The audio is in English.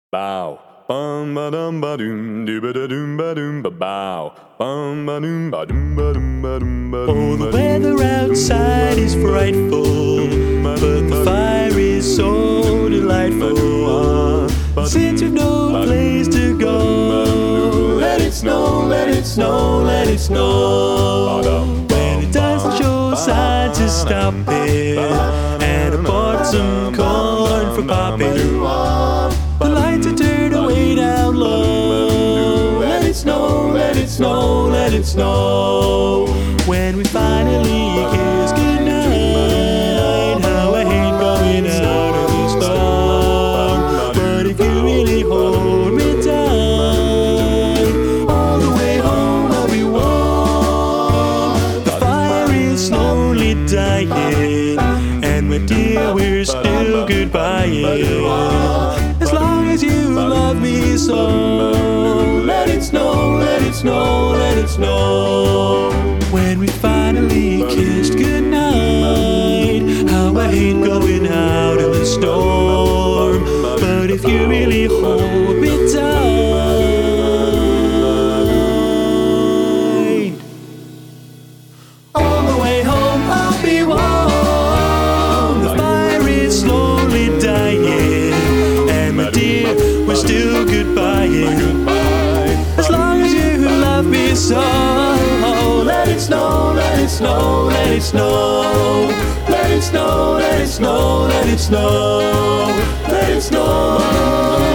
Bow. Bum ba dum ba doom doo ba da doom ba doom ba bow. Bum ba doom ba doom ba doom ba doom ba doom. Oh, the weather outside is frightful, but the fire is so delightful. Since you've no place to go, let it snow, let it snow, let it snow. When it doesn't show signs to stop it, and I bought some corn for popping. The lights are turned way down low. Let it snow, let it snow, let it snow. When we finally kiss goodnight, how I hate going out of the storm. But if you really hold me tight, all the way home I'll be warm. The fire is slowly dying, and my dear, we're still goodbye. As long as you love me so, let it snow, let it snow, let it snow. When we finally kissed goodnight, how I hate going out in the storm. But if you really hold me tight, all the way home I'll be warm. The fire is slowly dying, dear, we're still goodbye-ing. As long as you love me so, let it snow, let it snow, let it snow. Let it snow, let it snow, let it snow. Let it snow.